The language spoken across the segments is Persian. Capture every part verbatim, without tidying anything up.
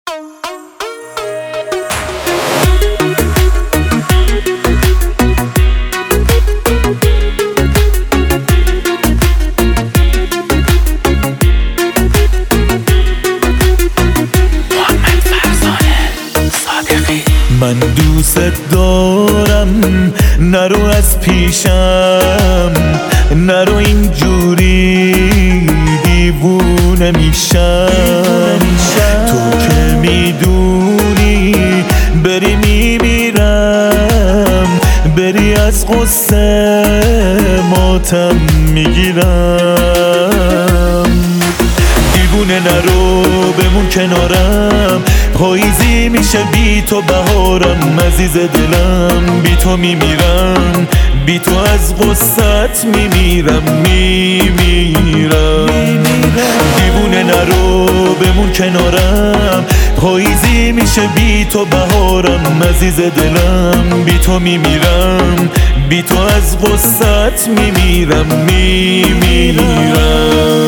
من دوست دارم، نرو از پیشم، نرو اینجوری دیوونه میشم. تو که میدونی بری میمیرم، بری از غصه ماتم میگیرم. دیوونه نرو بمون کنارم، پاییزی میشه بی تو بهارم. عزیز دلم بی تو میمیرم، بی تو از غصت میمیرم میمیرم. دیوونه نرو بمون کنارم، پاییزی میشه بی تو بهارم. عزیز دلم بی تو میمیرم، بی تو از غصت میمیرم میمیرم.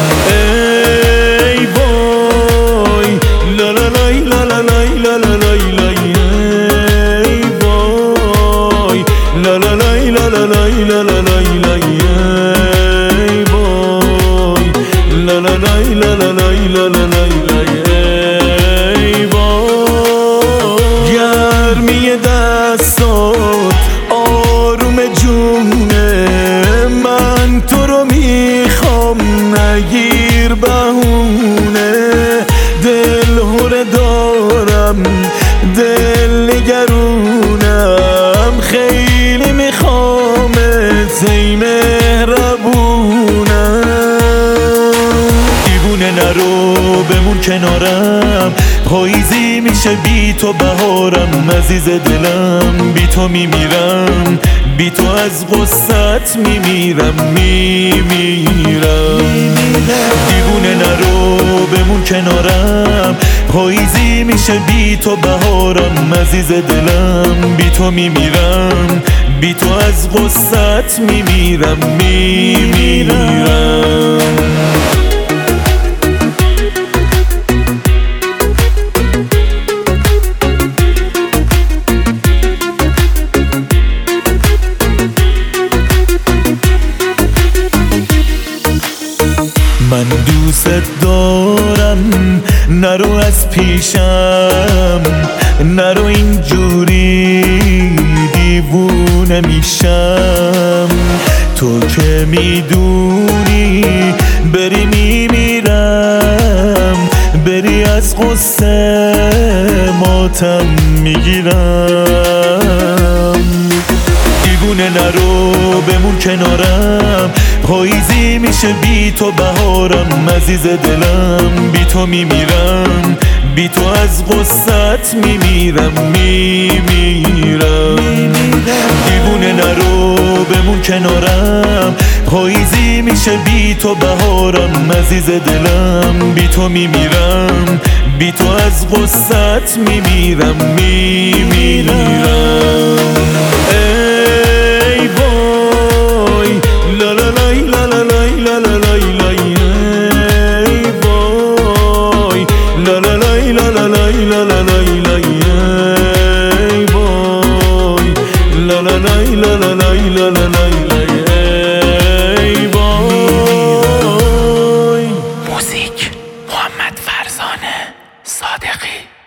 ای وای لا لا لای لا لا لای لا لا لای لای. ای وای لا لا لای لا لا لای لا لا لای لای. ای وای لا لا لای لا لا لای لا لا لای لای. ای وای گرمی دستات آروم جونه، من تو رو میخوام نگیر بهونه. دل هره دارم، دل نگرونم، خیلی میخوامت ای مهربونم. دیوونه نرو بمون کنارم، پاییزی میشه بی تو بهارم. عزیز دلم بی تو میمیرم، بی تو از غصت میمیرم میمیرم. دیوونه نرو بمون کنارم، پاییزی میشه بی تو بهارم. عزیز دلم بی تو میمیرم، بی تو از غصت میمیرم میمیرم. من دوست دارم، نرو از پیشم، نرو اینجوری دیوونه میشم. تو که میدونی بری میمیرم، بری از غصه ماتم میگیرم. دیوونه نرو بمون کنارم، پاییزی میشه بی تو بهارم. عزیز دلم بی تو میمیرم، بی تو از غصت میمیرم میمیرم. دیوونه نرو بمون کنارم، پاییزی میشه بی تو بهارم. عزیز دلم بی تو میمیرم، بی تو از غصت میمیرم میمیرم. ای وای لا لا لای لا لا لای لا لا لای لای. ای وای لا لا لای لا لا لای لا لا لای لای. ای وای لا لا لای لا لا لای لا لا لای لای. ای وای. موزیک محمد فرزانه صادقی.